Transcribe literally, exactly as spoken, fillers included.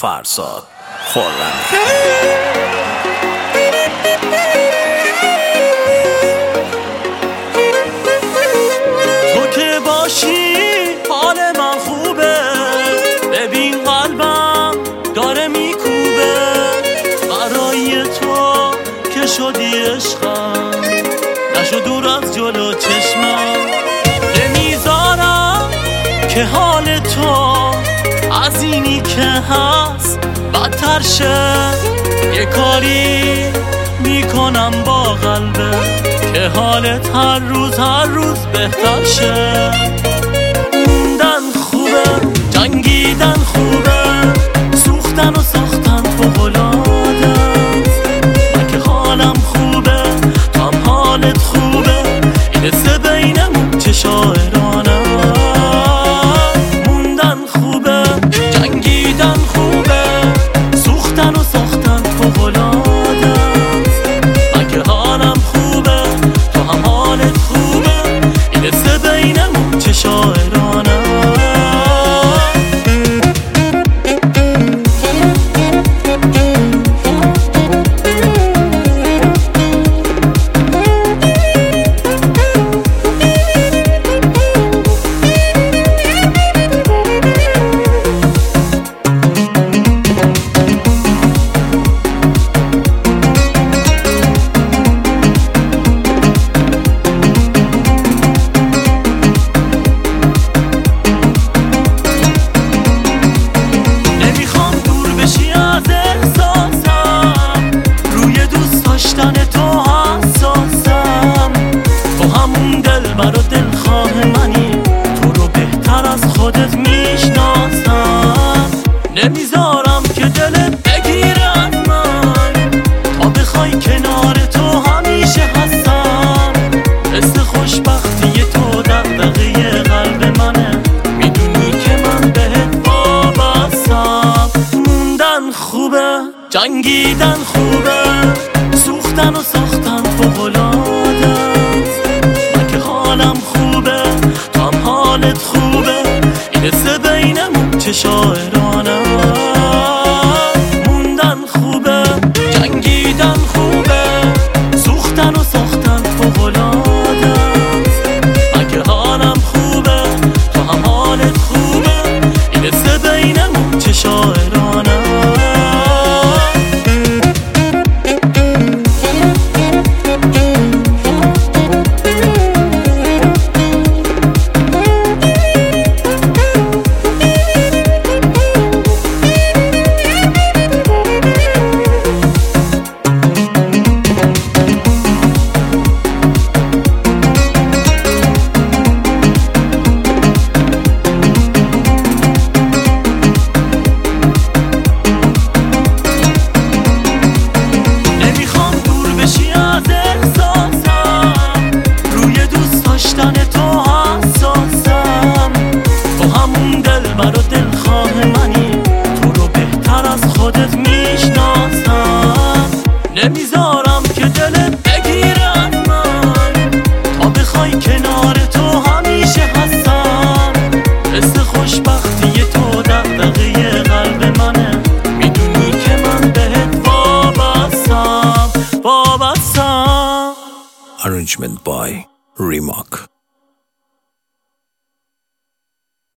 فرزاد خرمی. تو که باشی حال من خوبه، ببین قلبم داره میکوبه، برای تو که شدی عشقم، نشو دور از جلو چشمم، نمیذارم که حال تو از اینی که هست بدتر شه. یه کاری میکنم با قلبه که حالت هر روز هر روز بهتر شه. موندن خوبه، جنگیدن خوبه، سوختن و ساختن فوق‌العاده است. من که حالم خوبه، تو هم حالت خوبه، این سه بینمون چه شاعرانه. موندن خوبه، جنگیدن خوبه، سوختن و ساختن فوق‌العاده است. من که حالم خوبه، تو هم حالت خوبه، این سه بینمون چه شاعرانه. برا دلخواه منی، تو رو بهتر از خودت میشناسم، نمیذارم که دلت بگیره از من، تا بخوای کنار تو همیشه هستم. حس خوشبختی تو دغدغه قلب منه، میدونی که من بهت وابستم. موندن خوبه، جنگیدن خوبه، سوختن و ساختن فوق‌العاده است. حالم خوبه، تو هم حالت خوبه، این سه بینمون چه شاعرانه. موندن خوبه، جنگیدن خوبه، سوختن و ساختن فوق‌العاده است. من که حالم خوبه، تو هم حالت خوبه، این سه بینمون چه شاعرانه. برا دلخواه منی، تو رو بهتر از خودت میشناسم، نمیذارم که دلت بگیره از من، تا بخوای کنار تو همیشه هستم. حس خوشبختی تو دغدغه قلب منه، میدونی که من بهت وابستم وابستم. Arrangement by Remark.